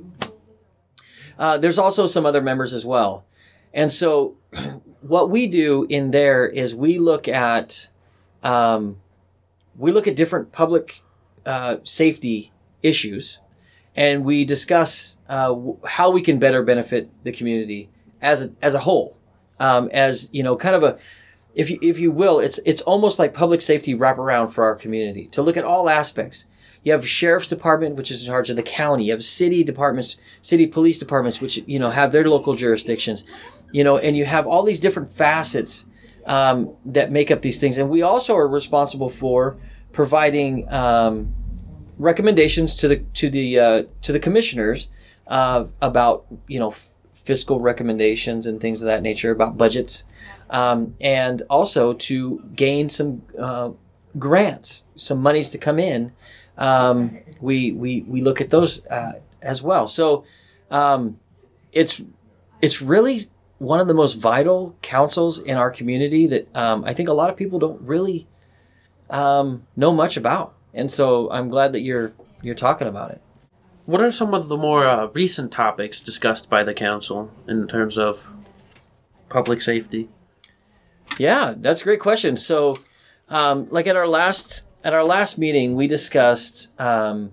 Uh, there's also some other members as well. And so what we do in there is we look at um, we look at different public uh, safety issues. And we discuss uh, how we can better benefit the community as a, as a whole, um, as you know, kind of a, if you if you will, it's it's almost like public safety wraparound for our community to look at all aspects. You have sheriff's department, which is in charge of the county. You have city departments, city police departments, which you know have their local jurisdictions, you know, and you have all these different facets um, that make up these things. And we also are responsible for providing Um, recommendations to the to the uh, to the commissioners uh, about you know f- fiscal recommendations and things of that nature, about budgets, um, and also to gain some uh, grants, some monies to come in. Um, we we we look at those uh, as well. So um, it's it's really one of the most vital councils in our community that um, I think a lot of people don't really um, know much about. And so I'm glad that you're you're talking about it. What are some of the more uh, recent topics discussed by the council in terms of public safety? Yeah, that's a great question. So, um, like at our last at our last meeting, we discussed. Um,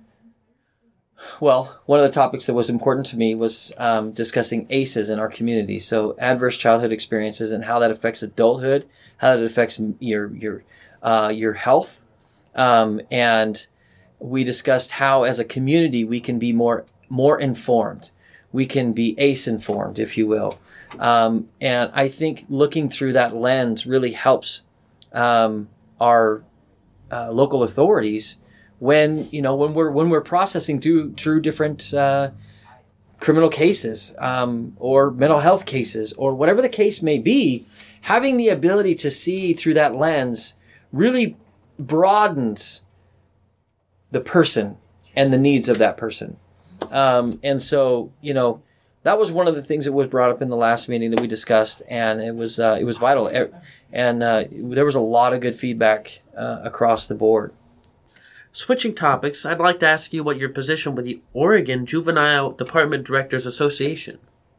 well, one of the topics that was important to me was um, discussing A C Es in our community. So, adverse childhood experiences and how that affects adulthood, how that affects your your uh, your health, um, and we discussed how, as a community, we can be more more informed. We can be A C E informed, if you will. Um, and I think looking through that lens really helps um, our uh, local authorities when you know when we're when we're processing through through different uh, criminal cases um, or mental health cases or whatever the case may be. Having the ability to see through that lens really broadens the person and the needs of that person. Um, and so, you know, that was one of the things that was brought up in the last meeting that we discussed, and it was uh, it was vital. And uh, there was a lot of good feedback uh, across the board. Switching topics, I'd like to ask you what your position with the Oregon Juvenile Department Directors Association.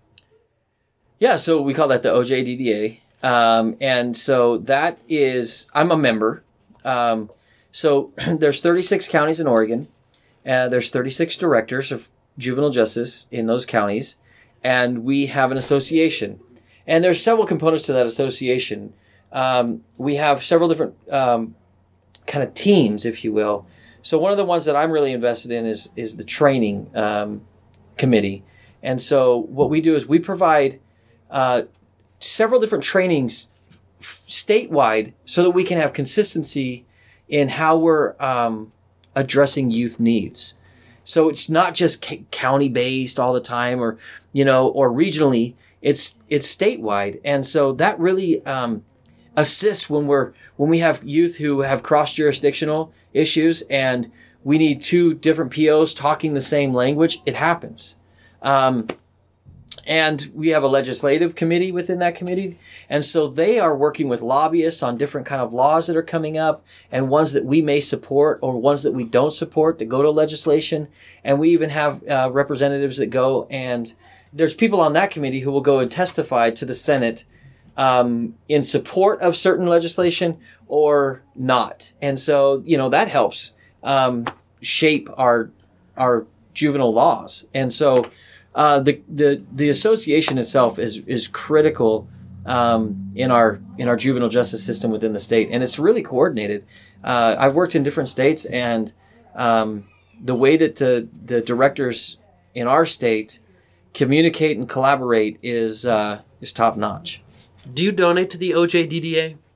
Yeah, so we call that the O J D D A. Um, and so that is, I'm a member. Um, so there's thirty-six counties in Oregon. Uh, there's thirty-six directors of juvenile justice in those counties, and we have an association. And there's several components to that association. Um, we have several different um, kind of teams, if you will. So one of the ones that I'm really invested in is is the training um, committee. And so what we do is we provide uh, several different trainings f- statewide so that we can have consistency in how we're um, addressing youth needs. So it's not just c- county based all the time, or you know, or regionally. It's it's statewide, and so that really um, assists when we're when we have youth who have cross jurisdictional issues, and we need two different P Os talking the same language. It happens. Um, And we have a legislative committee within that committee. And so they are working with lobbyists on different kind of laws that are coming up, and ones that we may support or ones that we don't support that go to legislation. And we even have uh, representatives that go, and there's people on that committee who will go and testify to the Senate um, in support of certain legislation or not. And so, you know, that helps um, shape our our juvenile laws. And so Uh, the, the the association itself is is critical um, in our in our juvenile justice system within the state, and it's really coordinated. Uh, I've worked in different states, and um, the way that the the directors in our state communicate and collaborate is uh, is top notch. Do you donate to the O J D D A?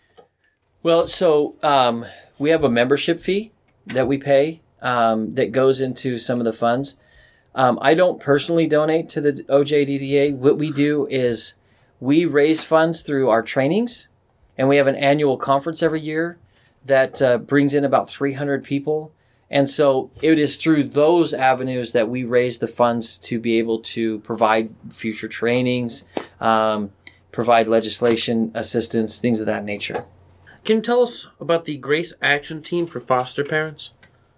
Well, so um, we have a membership fee that we pay um, that goes into some of the funds. Um, I don't personally donate to the O J D D A. What we do is we raise funds through our trainings, and we have an annual conference every year that uh, brings in about three hundred people. And so it is through those avenues that we raise the funds to be able to provide future trainings, um, provide legislation assistance, things of that nature. Can you tell us about the Grace Action Team for foster parents?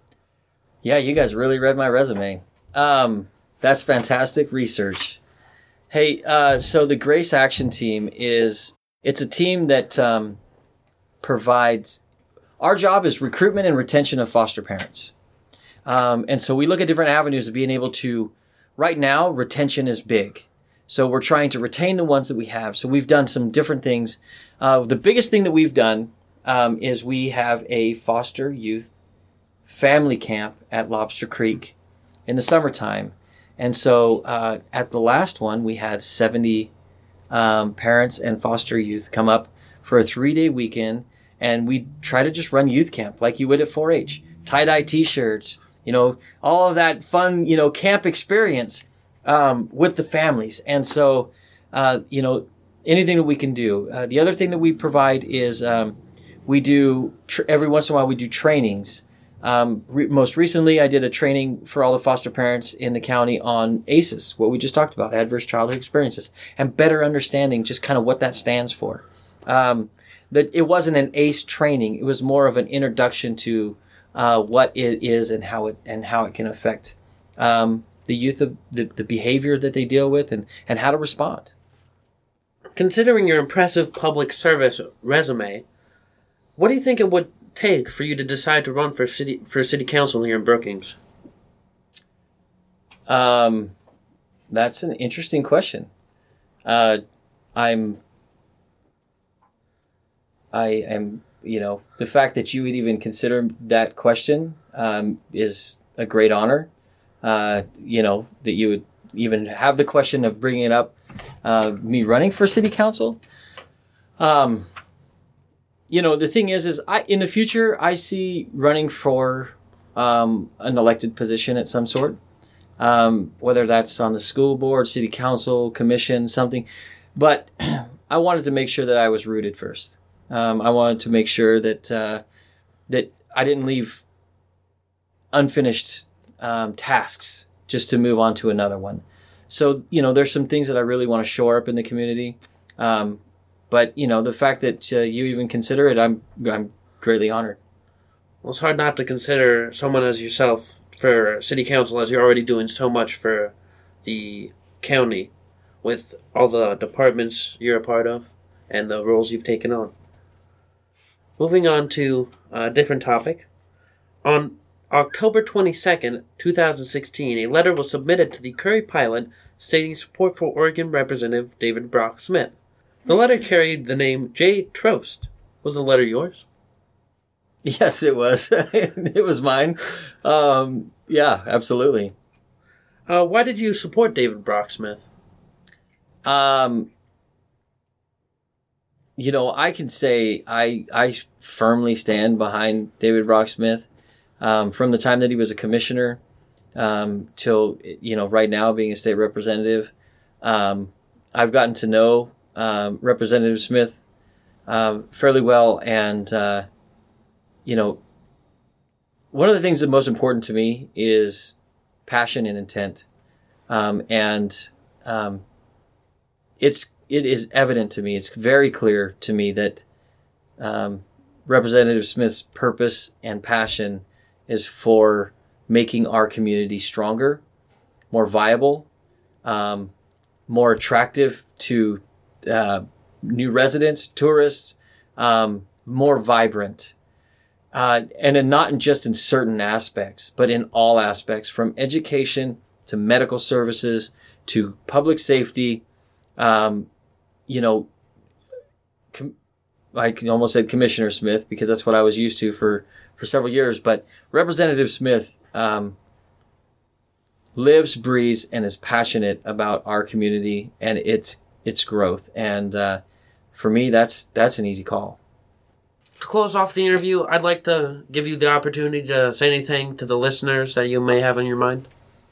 Yeah, you guys really read my resume. Um, that's fantastic research. Hey, uh, so the Grace Action Team is, it's a team that um, provides, our job is recruitment and retention of foster parents. Um, and so we look at different avenues of being able to, right now, retention is big. So we're trying to retain the ones that we have. So we've done some different things. Uh, the biggest thing that we've done um, is we have a foster youth family camp at Lobster Creek in the summertime. And so uh, at the last one, we had seventy um, parents and foster youth come up for a three-day weekend, and we try to just run youth camp like you would at four H. Tie-dye T-shirts, you know, all of that fun, you know, camp experience um, with the families. And so, uh, you know, anything that we can do. Uh, the other thing that we provide is um, we do, tr- every once in a while, we do trainings. Um, re- most recently, I did a training for all the foster parents in the county on A C Es, what we just talked about, adverse childhood experiences, and better understing just kind of what that stands for. Um, that it wasn't an ACE training. It was more of an introduction to uh, what it is and how it and how it can affect um, the youth of the, the behavior that they deal with and, and how to respond. Considering your impressive public service resume, what do you think it would take for you to decide to run for city for city council here in Brookings? Um, that's an interesting question. Uh, I'm. I am, you know, the fact that you would even consider that question um, is a great honor. Uh, you know, that you would even have the question of bringing it up, uh, me running for city council. Um, you know, the thing is, is I in the future I see running for um, an elected position at some sort, um, whether that's on the school board, city council, commission, something. But I wanted to make sure that I was rooted first. Um, I wanted to make sure that uh, that I didn't leave unfinished um, tasks just to move on to another one. So, you know, there's some things that I really want to shore up in the community. Um, but, you know, the fact that uh, you even consider it, I'm I'm greatly honored. Well, it's hard not to consider someone as yourself for city council, as you're already doing so much for the county with all the departments you're a part of and the roles you've taken on. Moving on to a different topic. On October twenty-second, twenty sixteen, a letter was submitted to the Curry Pilot stating support for Oregon Representative David Brock Smith. The letter carried the name J. Trost. Was the letter yours? Yes, it was. It was mine. Um, yeah, absolutely. Uh, why did you support David Brock Smith? Um... You know, I can say I I firmly stand behind David Brock Smith um, from the time that he was a commissioner um, till, you know, right now being a state representative. Um, I've gotten to know um, Representative Smith um, fairly well. And, uh, you know, one of the things that most important to me is passion and intent. Um, and um, it's It is evident to me, it's very clear to me that um, Representative Smith's purpose and passion is for making our community stronger, more viable, um, more attractive to uh, new residents, tourists, um, more vibrant. Uh, and in not in just in certain aspects, but in all aspects, from education to medical services to public safety. Um, You know, com- I almost said Commissioner Smith because that's what I was used to for, for several years. But Representative Smith um, lives, breathes, and is passionate about our community and its its growth. And uh, for me, that's that's an easy call. To close off the interview, I'd like to give you the opportunity to say anything to the listeners that you may have in your mind.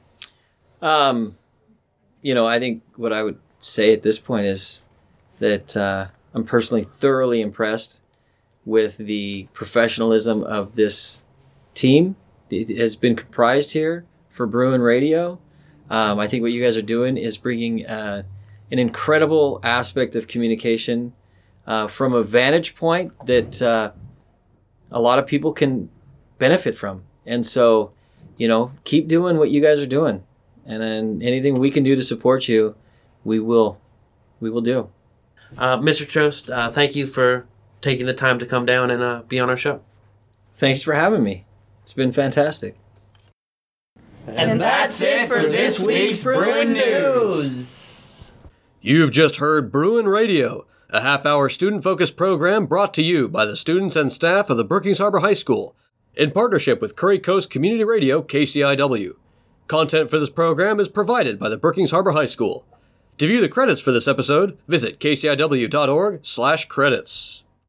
Um, you know, I think what I would say at this point is that uh, I'm personally thoroughly impressed with the professionalism of this team. It has been comprised here for Bruin Radio. Um, I think what you guys are doing is bringing uh, an incredible aspect of communication uh, from a vantage point that uh, a lot of people can benefit from. And so, you know, keep doing what you guys are doing. And then anything we can do to support you, we will, we will do. Uh, Mister Trost, uh, thank you for taking the time to come down and uh, be on our show. Thanks for having me. It's been fantastic. And that's it for this week's Bruin News. You've just heard Bruin Radio, a half-hour student-focused program brought to you by the students and staff of the Brookings Harbor High School, in partnership with Curry Coast Community Radio, K C I W. Content for this program is provided by the Brookings Harbor High School. To view the credits for this episode, visit kciw.org slash credits.